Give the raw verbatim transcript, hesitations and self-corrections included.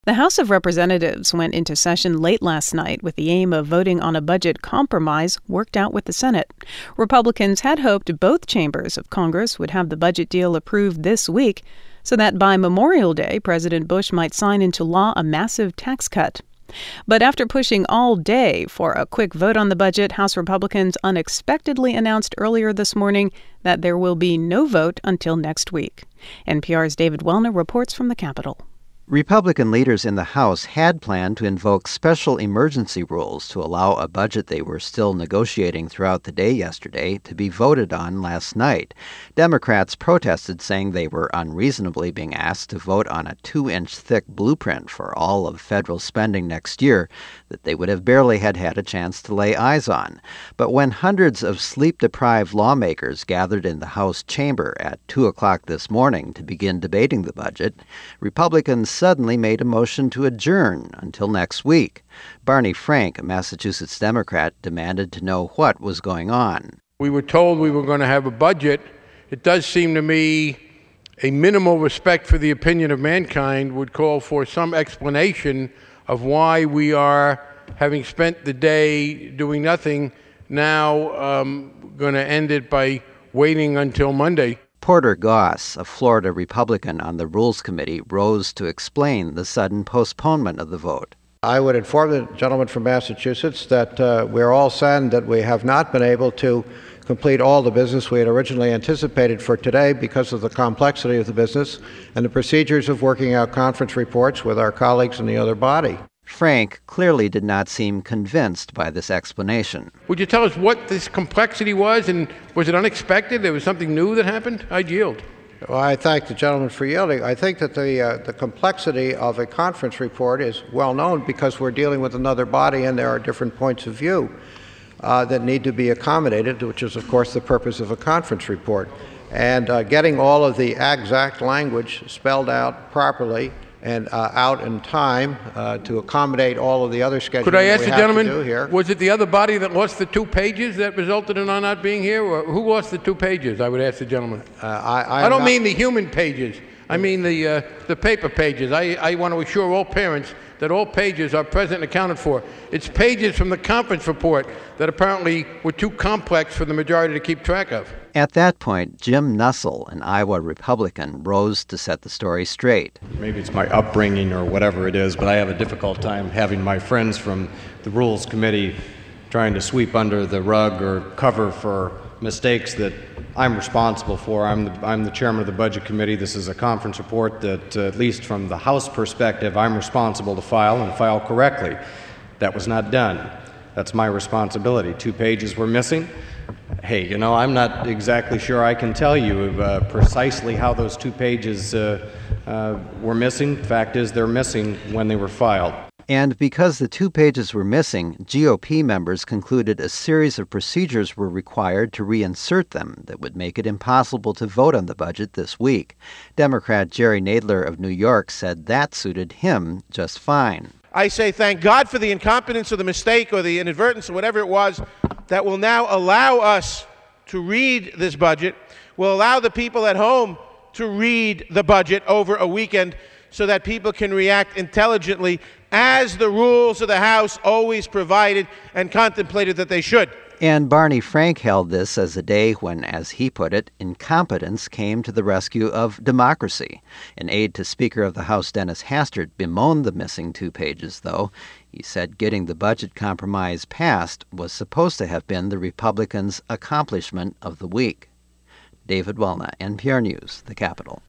The House of Representatives went into session late last night with the aim of voting on a budget compromise worked out with the Senate. Republicans had hoped both chambers of Congress would have the budget deal approved this week so that by Memorial Day, President Bush might sign into law a massive tax cut. But after pushing all day for a quick vote on the budget, House Republicans unexpectedly announced earlier this morning that there will be no vote until next week. N P R's David Wellner reports from the Capitol. Republican leaders in the House had planned to invoke special emergency rules to allow a budget they were still negotiating throughout the day yesterday to be voted on last night. Democrats protested, saying they were unreasonably being asked to vote on a two-inch thick blueprint for all of federal spending next year that they would have barely had had a chance to lay eyes on. But when hundreds of sleep-deprived lawmakers gathered in the House chamber at two o'clock this morning to begin debating the budget, Republicans suddenly made a motion to adjourn until next week. Barney Frank, a Massachusetts Democrat, demanded to know what was going on. We were told we were going to have a budget. It does seem to me a minimal respect for the opinion of mankind would call for some explanation of why we are, having spent the day doing nothing, now um, going to end it by waiting until Monday. Porter Goss, a Florida Republican on the Rules Committee, rose to explain the sudden postponement of the vote. I would inform the gentleman from Massachusetts that uh, we're all saddened that we have not been able to complete all the business we had originally anticipated for today because of the complexity of the business and the procedures of working out conference reports with our colleagues in the other body. Frank clearly did not seem convinced by this explanation. Would you tell us what this complexity was, and was it unexpected? There was something new that happened? I'd yield. Well, I thank the gentleman for yielding. I think that the uh, the complexity of a conference report is well known because we're dealing with another body and there are different points of view uh, that need to be accommodated, which is, of course, the purpose of a conference report. And uh, getting all of the exact language spelled out properly and uh, out in time uh, to accommodate all of the other schedules. Could I ask we the have gentleman, to do here. Was it the other body that lost the two pages that resulted in our not being here? Or who lost the two pages? I would ask the gentleman. Uh, I, I, I don't not, mean the human pages. I mean the uh, the paper pages. I, I want to assure all parents that all pages are present and accounted for. It's pages from the conference report that apparently were too complex for the majority to keep track of. At that point, Jim Nussle, an Iowa Republican, rose to set the story straight. Maybe it's my upbringing or whatever it is, but I have a difficult time having my friends from the Rules Committee trying to sweep under the rug or cover for mistakes that I'm responsible for. I'm the, I'm the chairman of the Budget Committee. This is a conference report that, uh, at least from the House perspective, I'm responsible to file and file correctly. That was not done. That's my responsibility. Two pages were missing. Hey, you know, I'm not exactly sure I can tell you uh, precisely how those two pages uh, uh, were missing. Fact is, they're missing when they were filed. And because the two pages were missing, G O P members concluded a series of procedures were required to reinsert them that would make it impossible to vote on the budget this week. Democrat Jerry Nadler of New York said that suited him just fine. I say thank God for the incompetence or the mistake or the inadvertence or whatever it was that will now allow us to read this budget, will allow the people at home to read the budget over a weekend so that people can react intelligently as the rules of the House always provided and contemplated that they should. And Barney Frank held this as a day when, as he put it, incompetence came to the rescue of democracy. An aide to Speaker of the House Dennis Hastert bemoaned the missing two pages, though. He said getting the budget compromise passed was supposed to have been the Republicans' accomplishment of the week. David Wellner, N P R News, The Capitol.